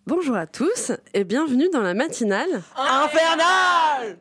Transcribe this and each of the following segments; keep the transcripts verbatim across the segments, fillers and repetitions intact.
Bonjour à tous et bienvenue dans la matinale infernale.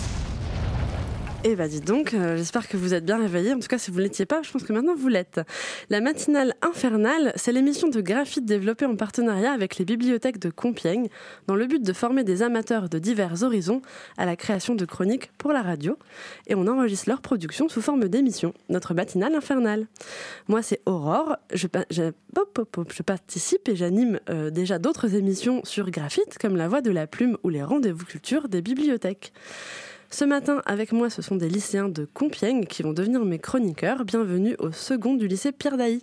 Eh bah dites donc, euh, j'espère que vous êtes bien réveillés. En tout cas, si vous ne l'étiez pas, je pense que maintenant vous l'êtes. La matinale infernale, c'est l'émission de graphite développée en partenariat avec les bibliothèques de Compiègne, dans le but de former des amateurs de divers horizons à la création de chroniques pour la radio. Et on enregistre leur production sous forme d'émission, notre matinale infernale. Moi, c'est Aurore. Je, je, hop, hop, hop, je participe et j'anime euh, déjà d'autres émissions sur graphite, comme La Voix de la Plume ou les rendez-vous culture des bibliothèques. Ce matin, avec moi, ce sont des lycéens de Compiègne qui vont devenir mes chroniqueurs. Bienvenue au second du lycée Pierre Dailly.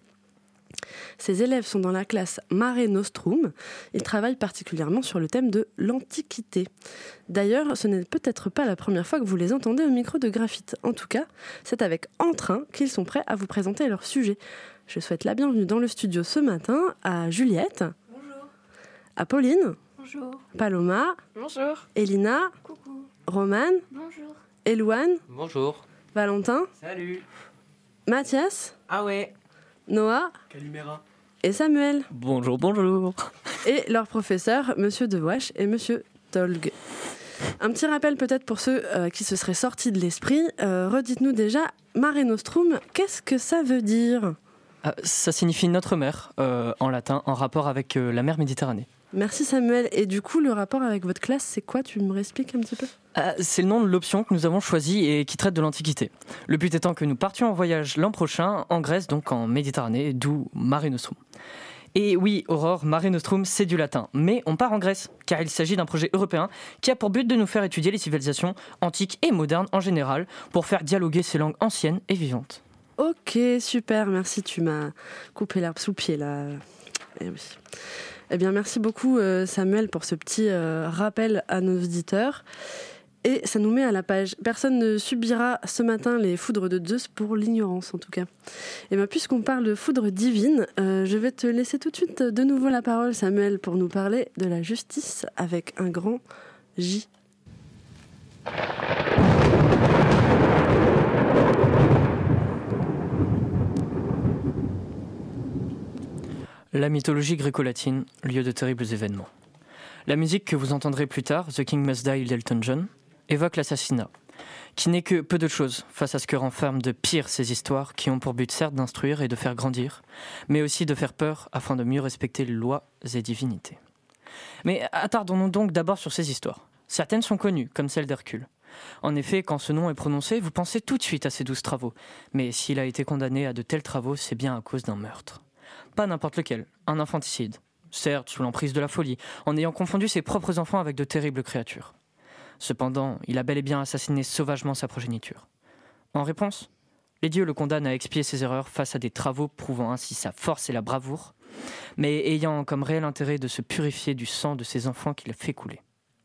Ces élèves sont dans la classe Mare Nostrum. Ils travaillent particulièrement sur le thème de l'Antiquité. D'ailleurs, ce n'est peut-être pas la première fois que vous les entendez au micro de Graphite. En tout cas, c'est avec entrain qu'ils sont prêts à vous présenter leur sujet. Je souhaite la bienvenue dans le studio ce matin à Juliette. Bonjour. À Pauline. Bonjour. Paloma. Bonjour. Elina. Coucou. Romane. Bonjour. Elouane. Bonjour. Valentin. Salut. Mathias. Ah ouais. Noah. Calimera. Et Samuel. Bonjour, bonjour. Et leurs professeurs, Monsieur Dewache et Monsieur Tolg. Un petit rappel peut-être pour ceux euh, qui se seraient sortis de l'esprit. Euh, redites-nous déjà, Mare Nostrum, qu'est-ce que ça veut dire ? euh, Ça signifie notre mer, euh, en latin, en rapport avec euh, la mer Méditerranée. Merci Samuel. Et du coup, le rapport avec votre classe, c'est quoi ? Tu me réexpliques un petit peu ? euh, C'est le nom de l'option que nous avons choisie et qui traite de l'Antiquité. Le but étant que nous partions en voyage l'an prochain, en Grèce, donc en Méditerranée, d'où Mare Nostrum. Et oui, Aurore, Mare Nostrum, c'est du latin. Mais on part en Grèce, car il s'agit d'un projet européen qui a pour but de nous faire étudier les civilisations antiques et modernes en général, pour faire dialoguer ces langues anciennes et vivantes. Ok, super, merci, tu m'as coupé l'herbe sous le pied là. Eh oui. Eh bien, merci beaucoup euh, Samuel pour ce petit euh, rappel à nos auditeurs. Et ça nous met à la page. Personne ne subira ce matin les foudres de Zeus pour l'ignorance, en tout cas. Et bien, puisqu'on parle de foudre divine, euh, je vais te laisser tout de suite de nouveau la parole, Samuel, pour nous parler de la justice avec un grand J. La mythologie gréco-latine, lieu de terribles événements. La musique que vous entendrez plus tard, The King Must Die d'Elton John, évoque l'assassinat, qui n'est que peu de choses face à ce que renferment de pire ces histoires qui ont pour but certes d'instruire et de faire grandir, mais aussi de faire peur afin de mieux respecter les lois et divinités. Mais attardons-nous donc d'abord sur ces histoires. Certaines sont connues, comme celle d'Hercule. En effet, quand ce nom est prononcé, vous pensez tout de suite à ses douze travaux, mais s'il a été condamné à de tels travaux, c'est bien à cause d'un meurtre. Pas n'importe lequel, un infanticide. Certes, sous l'emprise de la folie, en ayant confondu ses propres enfants avec de terribles créatures. Cependant, il a bel et bien assassiné sauvagement sa progéniture. En réponse, les dieux le condamnent à expier ses erreurs face à des travaux prouvant ainsi sa force et la bravoure, mais ayant comme réel intérêt de se purifier du sang de ses enfants qu'il a fait couler.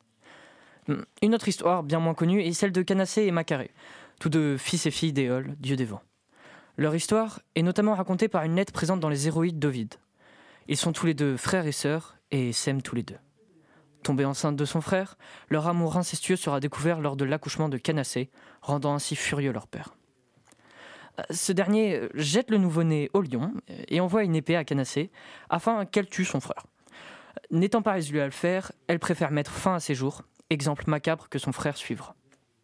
Une autre histoire, bien moins connue, est celle de Canacée et Macarée, tous deux fils et filles d'Éole, dieu des vents. Leur histoire est notamment racontée par une lettre présente dans les Héroïdes d'Ovide. Ils sont tous les deux frères et sœurs et s'aiment tous les deux. Tombés enceintes de son frère, leur amour incestueux sera découvert lors de l'accouchement de Canacée, rendant ainsi furieux leur père. Ce dernier jette le nouveau-né au lion et envoie une épée à Canacée afin qu'elle tue son frère. N'étant pas résolue à le faire, elle préfère mettre fin à ses jours, exemple macabre que son frère suivra.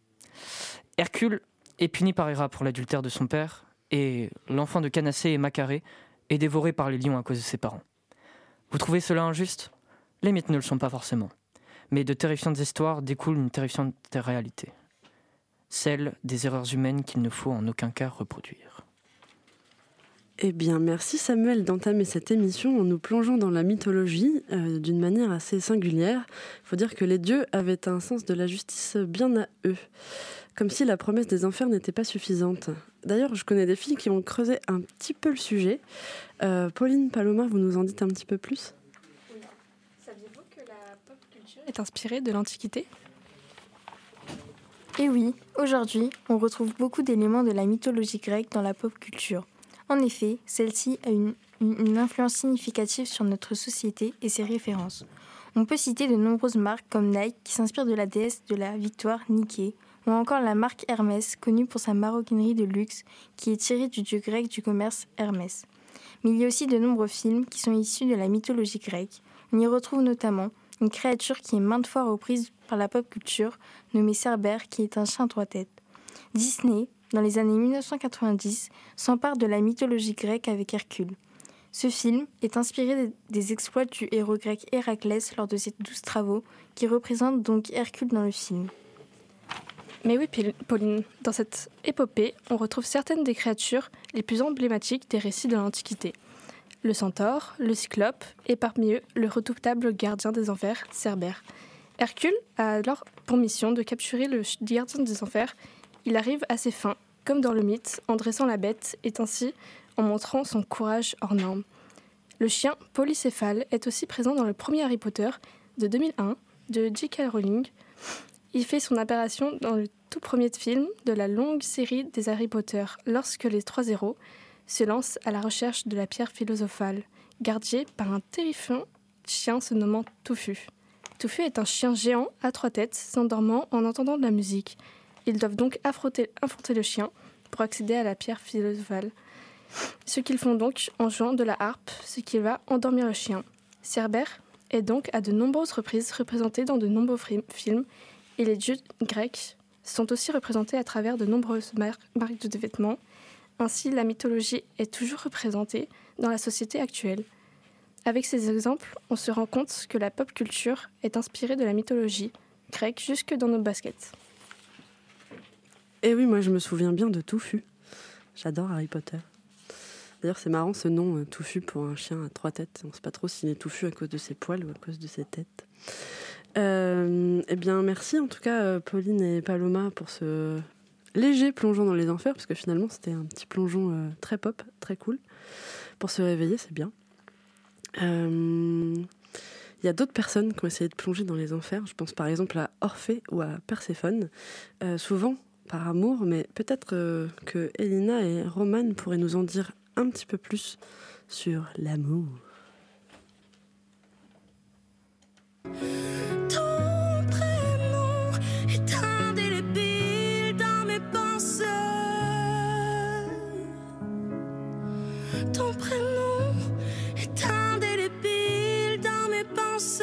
Hercule est puni par Héra pour l'adultère de son père, et l'enfant de Canacée et Macarée est dévoré par les lions à cause de ses parents. Vous trouvez cela injuste ? Les mythes ne le sont pas forcément, mais de terrifiantes histoires découle une terrifiante réalité, celle des erreurs humaines qu'il ne faut en aucun cas reproduire. Eh bien, merci Samuel d'entamer cette émission en nous plongeant dans la mythologie euh, d'une manière assez singulière. Il faut dire que les dieux avaient un sens de la justice bien à eux, comme si la promesse des enfers n'était pas suffisante. D'ailleurs, je connais des filles qui ont creusé un petit peu le sujet. Euh, Pauline, Paloma, vous nous en dites un petit peu plus ? Oui. Saviez-vous que la pop culture est inspirée de l'Antiquité ? Et oui, aujourd'hui, on retrouve beaucoup d'éléments de la mythologie grecque dans la pop culture. En effet, celle-ci a une, une, une influence significative sur notre société et ses références. On peut citer de nombreuses marques comme Nike qui s'inspire de la déesse de la victoire Nike, ou encore la marque Hermès, connue pour sa maroquinerie de luxe, qui est tirée du dieu grec du commerce Hermès. Mais il y a aussi de nombreux films qui sont issus de la mythologie grecque. On y retrouve notamment une créature qui est maintes fois reprise par la pop culture, nommée Cerbère, qui est un chien à trois têtes. Disney, dans les années dix-neuf cent quatre-vingt-dix, s'empare de la mythologie grecque avec Hercule. Ce film est inspiré des exploits du héros grec Héraclès lors de ses douze travaux, qui représentent donc Hercule dans le film. Mais oui, Pauline, dans cette épopée, on retrouve certaines des créatures les plus emblématiques des récits de l'Antiquité. Le centaure, le cyclope, et parmi eux, le redoutable gardien des enfers, Cerbère. Hercule a alors pour mission de capturer le gardien des enfers. Il arrive à ses fins, comme dans le mythe, en dressant la bête, et ainsi en montrant son courage hors norme. Le chien polycéphale est aussi présent dans le premier Harry Potter de deux mille un de J K Rowling. Il fait son apparition dans le tout premier film de la longue série des Harry Potter, lorsque les trois héros se lancent à la recherche de la pierre philosophale, gardée par un terrifiant chien se nommant Touffu. Touffu est un chien géant à trois têtes, s'endormant en entendant de la musique. Ils doivent donc affronter, affronter le chien pour accéder à la pierre philosophale. Ce qu'ils font donc en jouant de la harpe, ce qui va endormir le chien. Cerbère est donc à de nombreuses reprises représenté dans de nombreux films, et les dieux grecs sont aussi représentés à travers de nombreuses mar- marques de vêtements. Ainsi, la mythologie est toujours représentée dans la société actuelle. Avec ces exemples, on se rend compte que la pop culture est inspirée de la mythologie grecque jusque dans nos baskets. Et oui, moi je me souviens bien de Touffu. J'adore Harry Potter. D'ailleurs, c'est marrant ce nom, euh, Touffu, pour un chien à trois têtes. On ne sait pas trop s'il est touffu à cause de ses poils ou à cause de ses têtes. Euh, eh bien, merci en tout cas, euh, Pauline et Paloma, pour ce léger plongeon dans les enfers, parce que finalement, c'était un petit plongeon euh, très pop, très cool. Pour se réveiller, c'est bien. Euh, Il y a d'autres personnes qui ont essayé de plonger dans les enfers. Je pense par exemple à Orphée ou à Perséphone. Euh, souvent par amour, mais peut-être euh, que Elina et Roman pourraient nous en dire un petit peu plus sur l'amour. Ton prénom est indélébile dans mes pensées. Ton prénom est indélébile dans mes pensées.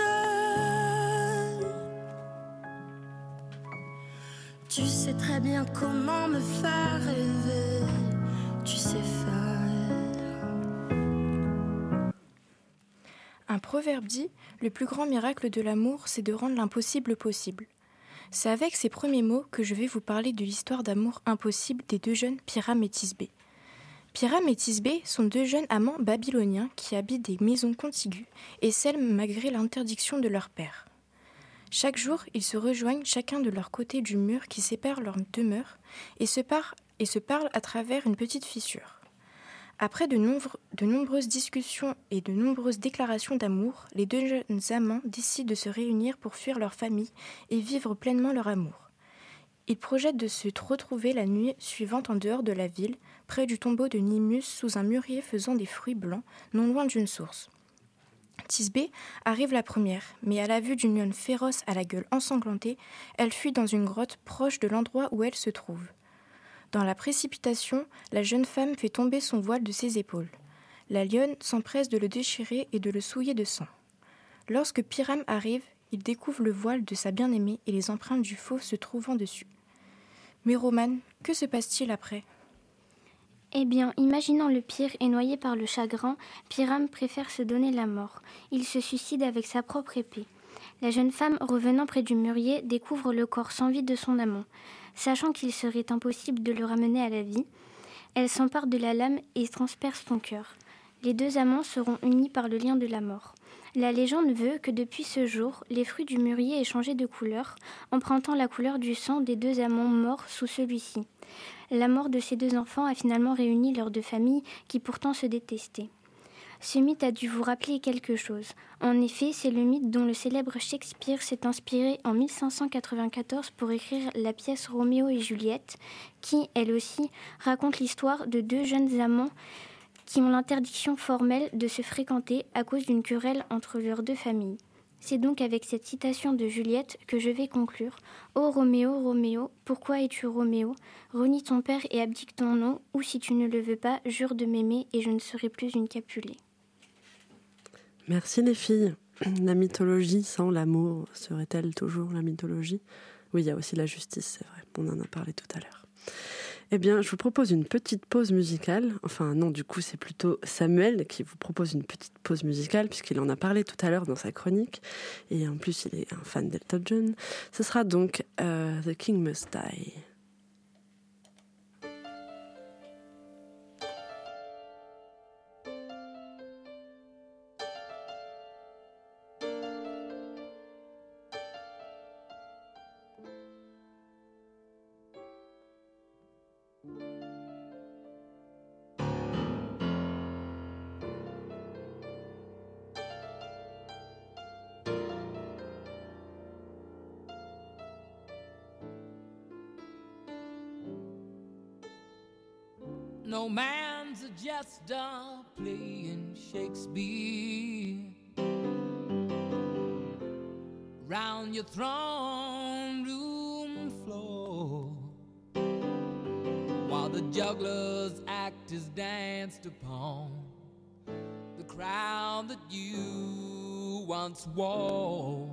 Tu sais très bien comment me faire rêver. Tu sais faire. Un proverbe dit « Le plus grand miracle de l'amour, c'est de rendre l'impossible possible ». C'est avec ces premiers mots que je vais vous parler de l'histoire d'amour impossible des deux jeunes Piram et Thisbé. Piram et Thisbé sont deux jeunes amants babyloniens qui habitent des maisons contiguës et celles malgré l'interdiction de leur père. Chaque jour, ils se rejoignent chacun de leur côté du mur qui sépare leurs demeures et se, par- et se parlent à travers une petite fissure. Après de, nombre, de nombreuses discussions et de nombreuses déclarations d'amour, les deux jeunes amants décident de se réunir pour fuir leur famille et vivre pleinement leur amour. Ils projettent de se retrouver la nuit suivante en dehors de la ville, près du tombeau de Nimus, sous un mûrier faisant des fruits blancs, non loin d'une source. Thisbé arrive la première, mais à la vue d'une lionne féroce à la gueule ensanglantée, elle fuit dans une grotte proche de l'endroit où elle se trouve. Dans la précipitation, la jeune femme fait tomber son voile de ses épaules. La lionne s'empresse de le déchirer et de le souiller de sang. Lorsque Piram arrive, il découvre le voile de sa bien-aimée et les empreintes du faux se trouvant dessus. Mais Roman, que se passe-t-il après ? Eh bien, imaginant le pire et noyé par le chagrin, Piram préfère se donner la mort. Il se suicide avec sa propre épée. La jeune femme, revenant près du mûrier, découvre le corps sans vie de son amant. Sachant qu'il serait impossible de le ramener à la vie, elle s'empare de la lame et transperce son cœur. Les deux amants seront unis par le lien de la mort. La légende veut que depuis ce jour, les fruits du mûrier aient changé de couleur, empruntant la couleur du sang des deux amants morts sous celui-ci. La mort de ces deux enfants a finalement réuni leurs deux familles qui pourtant se détestaient. Ce mythe a dû vous rappeler quelque chose. En effet, c'est le mythe dont le célèbre Shakespeare s'est inspiré en mille cinq cent quatre-vingt-quatorze pour écrire la pièce Roméo et Juliette, qui, elle aussi, raconte l'histoire de deux jeunes amants qui ont l'interdiction formelle de se fréquenter à cause d'une querelle entre leurs deux familles. C'est donc avec cette citation de Juliette que je vais conclure. Ô Roméo, Roméo, pourquoi es-tu Roméo? Renie ton père et abdique ton nom, ou si tu ne le veux pas, jure de m'aimer et je ne serai plus une Capulet. Merci les filles. La mythologie sans l'amour, serait-elle toujours la mythologie? Oui, il y a aussi la justice, c'est vrai. On en a parlé tout à l'heure. Eh bien, je vous propose une petite pause musicale. Enfin, non, du coup, c'est plutôt Samuel qui vous propose une petite pause musicale, puisqu'il en a parlé tout à l'heure dans sa chronique. Et en plus, il est un fan d'Elton John. Ce sera donc uh, The King Must Die. No man's a jester playing Shakespeare round your throne room floor, while the juggler's act is danced upon the crown that you once wore.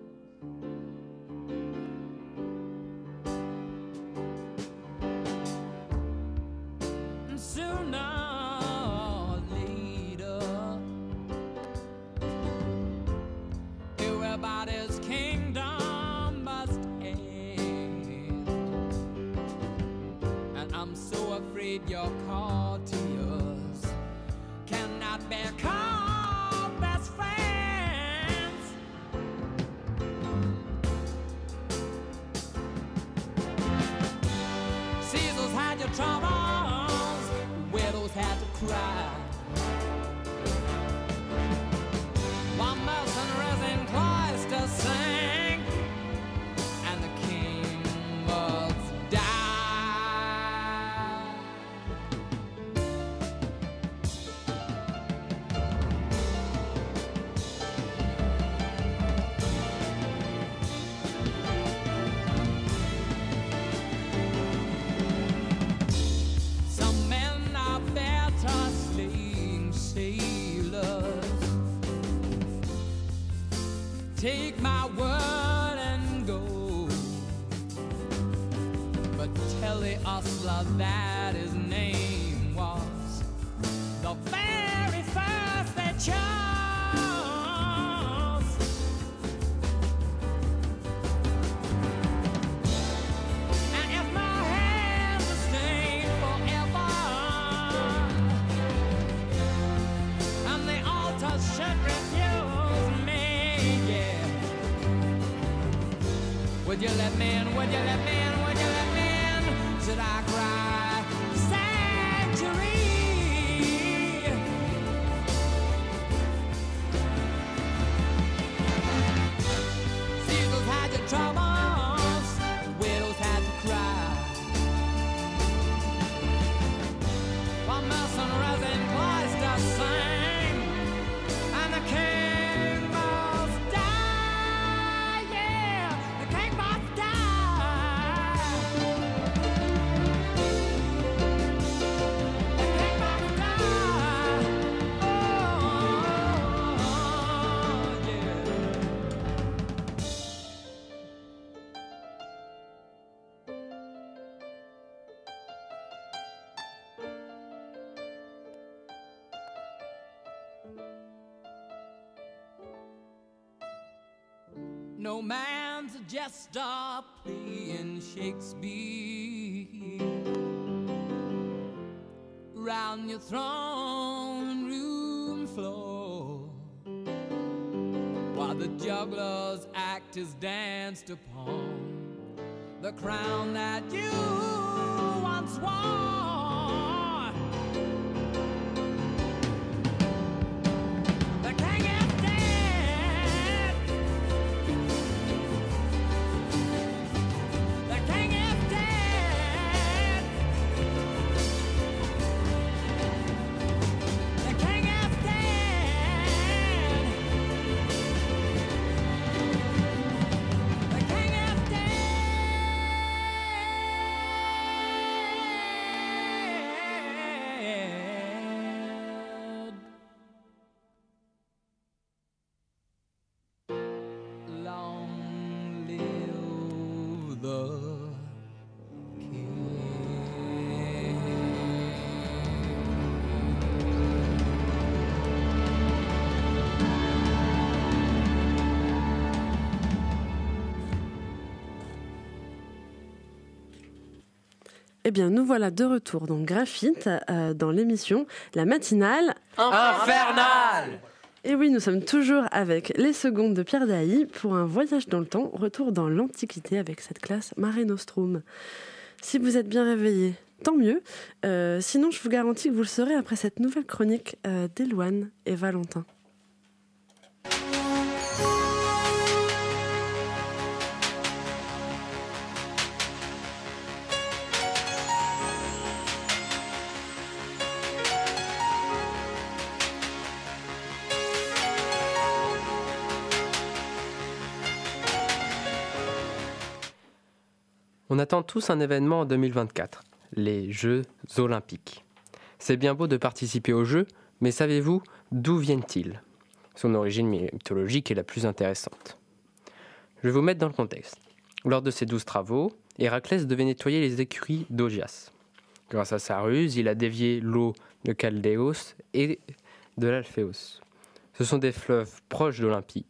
Your courtiers cannot be called best friends. Caesars had your troubles, widows had to cry, while mercenaries in cloisters sang, and the king was take my word and go, but tell the ostler that his name was the very first they chose. And if my hands are stained forever, and the altar should refuse me, yeah, would you let me in, would you let me in, would you let me in? Should I cry sanctuary? Caesars had your troubles, widows had to cry, while mercenaries in cloisters sang, and the king must die, yeah, the king must die. The king must die. Oh, yeah. No man's a jester playing Shakespeare round your throne room floor, while the juggler's act is danced upon the crown that you once wore. The king is dead. The king is dead. The king is dead. Eh bien, nous voilà de retour dans Graphite, euh, dans l'émission La Matinale Infernale. Et oui, nous sommes toujours avec les secondes de Pierre Dailly pour un voyage dans le temps, retour dans l'Antiquité avec cette classe Mare Nostrum. Si vous êtes bien réveillés, tant mieux. Euh, sinon, je vous garantis que vous le serez après cette nouvelle chronique euh, d'Éloane et Valentin. On attend tous un événement en deux mille vingt-quatre, les Jeux Olympiques. C'est bien beau de participer aux Jeux, mais savez-vous d'où viennent-ils ? Son origine mythologique est la plus intéressante. Je vais vous mettre dans le contexte. Lors de ses douze travaux, Héraclès devait nettoyer les écuries d'Augias. Grâce à sa ruse, il a dévié l'eau de Chaldéos et de l'Alphéos. Ce sont des fleuves proches d'Olympie.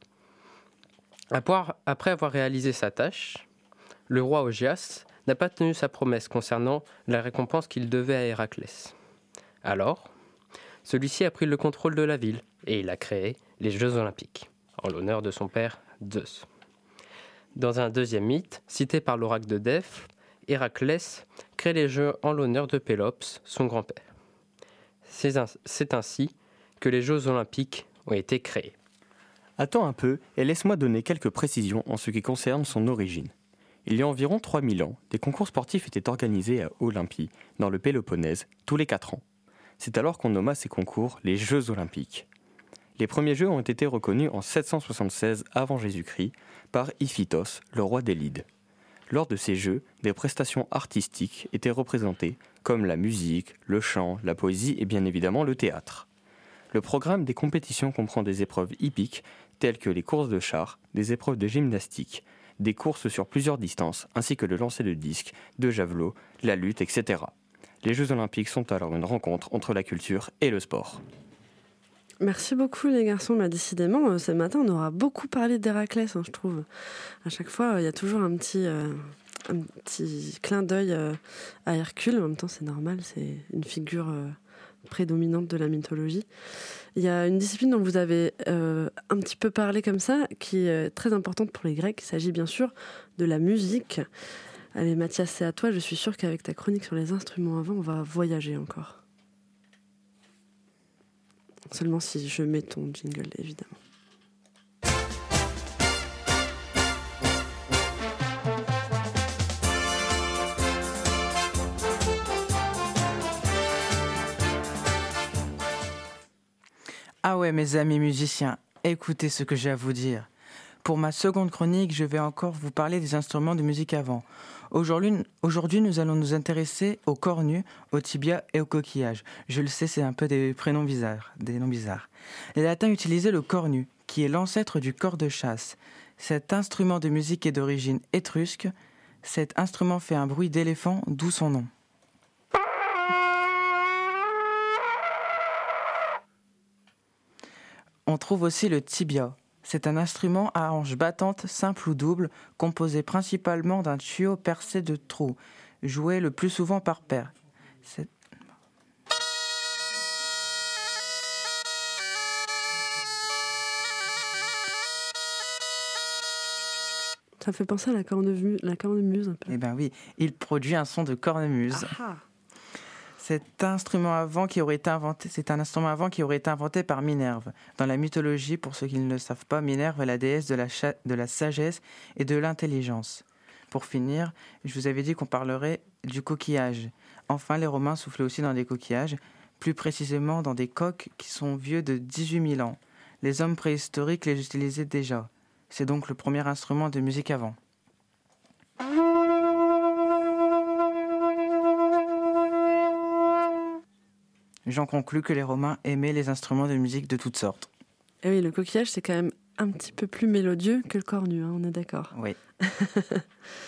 Après avoir réalisé sa tâche, le roi Augias n'a pas tenu sa promesse concernant la récompense qu'il devait à Héraclès. Alors, celui-ci a pris le contrôle de la ville et il a créé les Jeux Olympiques, en l'honneur de son père Zeus. Dans un deuxième mythe, cité par l'oracle de Delphes, Héraclès crée les Jeux en l'honneur de Pélops, son grand-père. C'est, un, c'est ainsi que les Jeux Olympiques ont été créés. Attends un peu et laisse-moi donner quelques précisions en ce qui concerne son origine. Il y a environ trois mille ans, des concours sportifs étaient organisés à Olympie, dans le Péloponnèse, tous les quatre ans. C'est alors qu'on nomma ces concours les Jeux Olympiques. Les premiers Jeux ont été reconnus en sept cent soixante-seize avant Jésus-Christ par Iphitos, le roi des Lydes. Lors de ces Jeux, des prestations artistiques étaient représentées, comme la musique, le chant, la poésie et bien évidemment le théâtre. Le programme des compétitions comprend des épreuves hippiques, telles que les courses de chars, des épreuves de gymnastique, des courses sur plusieurs distances, ainsi que le lancer de disques, de javelot, la lutte, et cetera. Les Jeux Olympiques sont alors une rencontre entre la culture et le sport. Merci beaucoup les garçons, bah, décidément, ce matin on aura beaucoup parlé d'Héraclès, hein, je trouve. À chaque fois, il y a toujours un petit, euh, un petit clin d'œil euh, à Hercule, en même temps c'est normal, c'est une figure euh, prédominante de la mythologie. Il y a une discipline dont vous avez euh, un petit peu parlé comme ça, qui est très importante pour les Grecs. Il s'agit bien sûr de la musique. Allez Mathias, c'est à toi. Je suis sûre qu'avec ta chronique sur les instruments avant, on va voyager encore. Seulement si je mets ton jingle, évidemment. Ah ouais, mes amis musiciens, écoutez ce que j'ai à vous dire. Pour ma seconde chronique, je vais encore vous parler des instruments de musique avant. Aujourd'hui, aujourd'hui nous allons nous intéresser aux cornues, aux tibias et aux coquillages. Je le sais, c'est un peu des prénoms bizarres, des noms bizarres. Les latins utilisaient le cornu, qui est l'ancêtre du cor de chasse. Cet instrument de musique est d'origine étrusque. Cet instrument fait un bruit d'éléphant, d'où son nom. On trouve aussi le tibia. C'est un instrument à hanches battantes, simple ou double, composé principalement d'un tuyau percé de trous, joué le plus souvent par paire. C'est... Ça fait penser à la cornemuse, la cornemuse un peu. Eh bien oui, il produit un son de cornemuse. Ah. Cet instrument avant qui aurait été inventé, c'est un instrument avant qui aurait été inventé par Minerve. Dans la mythologie, pour ceux qui ne le savent pas, Minerve est la déesse de la, cha- de la sagesse et de l'intelligence. Pour finir, je vous avais dit qu'on parlerait du coquillage. Enfin, les Romains soufflaient aussi dans des coquillages, plus précisément dans des coques qui sont vieux de dix-huit mille ans. Les hommes préhistoriques les utilisaient déjà. C'est donc le premier instrument de musique avant. J'en conclus que les Romains aimaient les instruments de musique de toutes sortes. Et oui, le coquillage, c'est quand même un petit peu plus mélodieux que le cornu, hein, on est d'accord. Oui.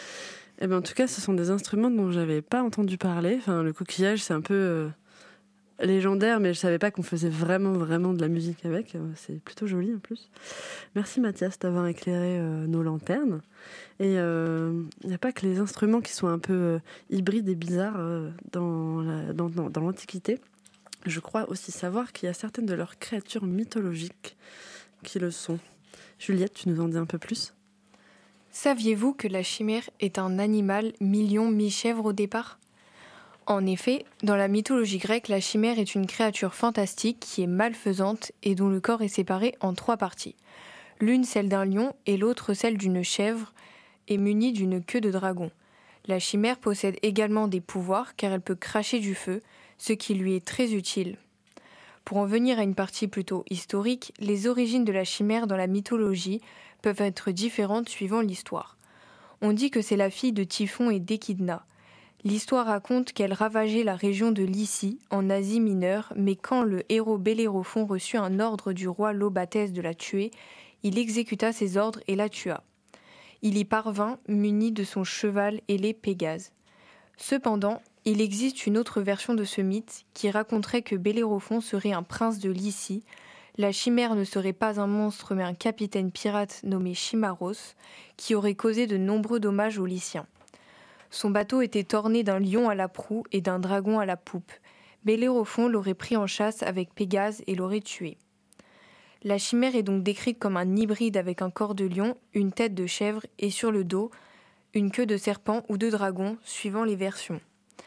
Et ben, en tout cas, ce sont des instruments dont je n'avais pas entendu parler. Enfin, le coquillage, c'est un peu... Euh, légendaire, mais je savais pas qu'on faisait vraiment, vraiment de la musique avec. C'est plutôt joli en plus. Merci Mathias d'avoir éclairé euh, nos lanternes. Et il euh, n'y a pas que les instruments qui sont un peu euh, hybrides et bizarres euh, dans, la, dans, dans, dans l'Antiquité. Je crois aussi savoir qu'il y a certaines de leurs créatures mythologiques qui le sont. Juliette, tu nous en dis un peu plus ? Saviez-vous que la chimère est un animal mi-lion, mi-chèvre au départ ? En effet, dans la mythologie grecque, la chimère est une créature fantastique qui est malfaisante et dont le corps est séparé en trois parties. L'une celle d'un lion et l'autre celle d'une chèvre et munie d'une queue de dragon. La chimère possède également des pouvoirs car elle peut cracher du feu, ce qui lui est très utile. Pour en venir à une partie plutôt historique, les origines de la chimère dans la mythologie peuvent être différentes suivant l'histoire. On dit que c'est la fille de Typhon et d'Échidna. L'histoire raconte qu'elle ravageait la région de Lycie, en Asie mineure, mais quand le héros Bellérophon reçut un ordre du roi Lobatès de la tuer, il exécuta ses ordres et la tua. Il y parvint, muni de son cheval ailé Pégase. Cependant, il existe une autre version de ce mythe qui raconterait que Bellérophon serait un prince de Lycie. La chimère ne serait pas un monstre mais un capitaine pirate nommé Chimaros, qui aurait causé de nombreux dommages aux Lyciens. Son bateau était orné d'un lion à la proue et d'un dragon à la poupe. Bellérophon l'aurait pris en chasse avec Pégase et l'aurait tué. La chimère est donc décrite comme un hybride avec un corps de lion, une tête de chèvre et sur le dos, une queue de serpent ou de dragon, suivant les versions.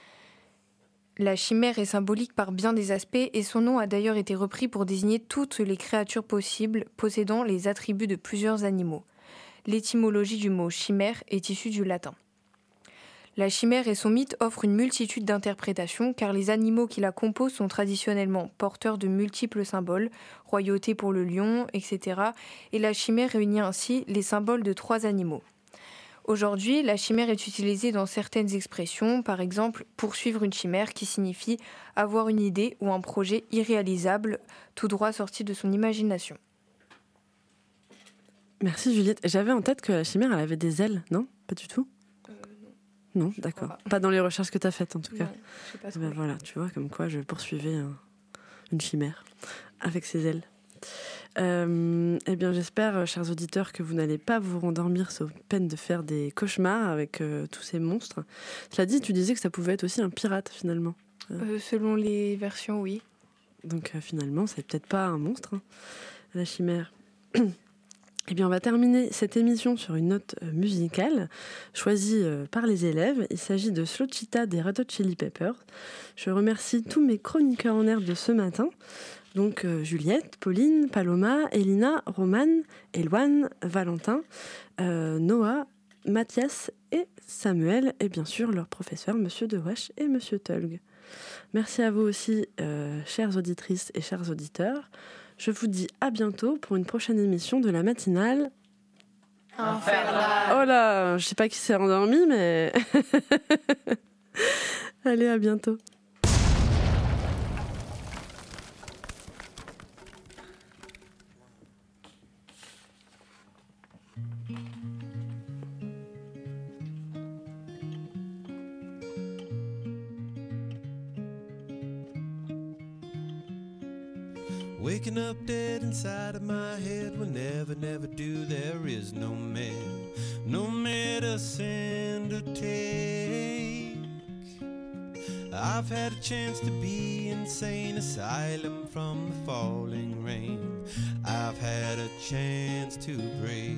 La chimère est symbolique par bien des aspects et son nom a d'ailleurs été repris pour désigner toutes les créatures possibles possédant les attributs de plusieurs animaux. L'étymologie du mot chimère est issue du latin. La chimère et son mythe offrent une multitude d'interprétations car les animaux qui la composent sont traditionnellement porteurs de multiples symboles, royauté pour le lion, et cetera. Et la chimère réunit ainsi les symboles de trois animaux. Aujourd'hui, la chimère est utilisée dans certaines expressions, par exemple poursuivre une chimère qui signifie avoir une idée ou un projet irréalisable, tout droit sorti de son imagination. Merci Juliette. J'avais en tête que la chimère elle avait des ailes, non ? Pas du tout ? Non, je d'accord. Pas. pas dans les recherches que tu as faites, en tout cas. Non, je sais pas ce ben que voilà, tu vois, comme quoi je poursuivais un, une chimère avec ses ailes. Euh, eh bien, j'espère, chers auditeurs, que vous n'allez pas vous rendormir sous peine de faire des cauchemars avec euh, tous ces monstres. Cela dit, tu disais que ça pouvait être aussi un pirate, finalement. Euh, selon les versions, oui. Donc, euh, finalement, c'est peut-être pas un monstre, hein, la chimère. Eh bien, on va terminer cette émission sur une note euh, musicale choisie euh, par les élèves. Il s'agit de Slow Cheetah des Red Hot Chili Peppers. Je remercie tous mes chroniqueurs en herbe de ce matin. Donc euh, Juliette, Pauline, Paloma, Elina, Romane, Éloine, Valentin, euh, Noah, Mathias et Samuel. Et bien sûr, leurs professeurs, Monsieur Dewesh et Monsieur Tolg. Merci à vous aussi, euh, chères auditrices et chers auditeurs. Je vous dis à bientôt pour une prochaine émission de la matinale Infernale. Oh là, je sais pas qui s'est endormi, mais allez, à bientôt. Waking up dead inside of my head will never, never do. There is no man, no medicine to take. I've had a chance to be insane asylum from the falling rain. I've had a chance to break.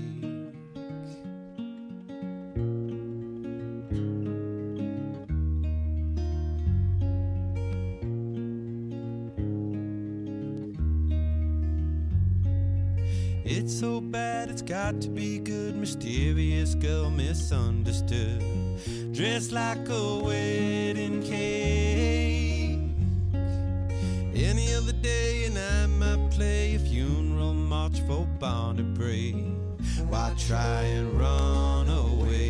It's so bad, it's got to be good. Mysterious girl misunderstood, dressed like a wedding cake. Any other day and I might play a funeral march for Barney Bray. Why try and run away?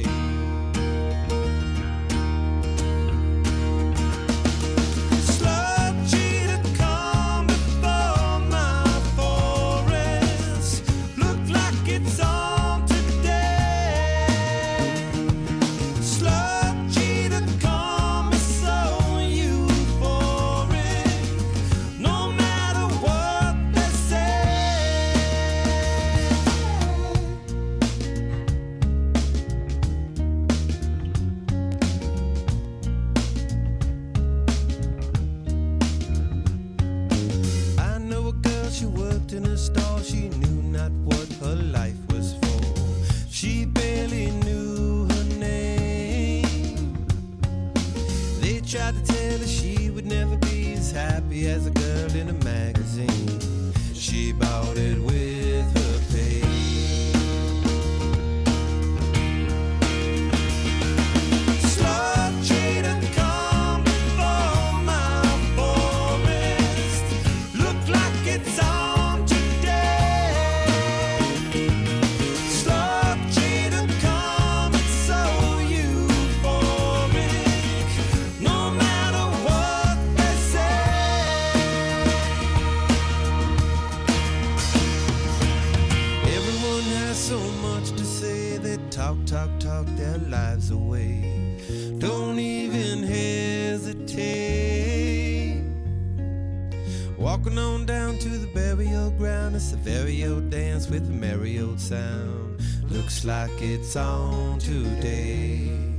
happy as a girl in a magazine. She bought it with her pay. Slug trader come before my forest. Look like it's on today. Slug trader come, it's so euphoric. No matter what they say. Everyone has so much to say. They talk, talk, talk their lives away. Don't even hesitate. Walking on down to the burial ground. It's a very old dance with a merry old sound. Looks like it's on today.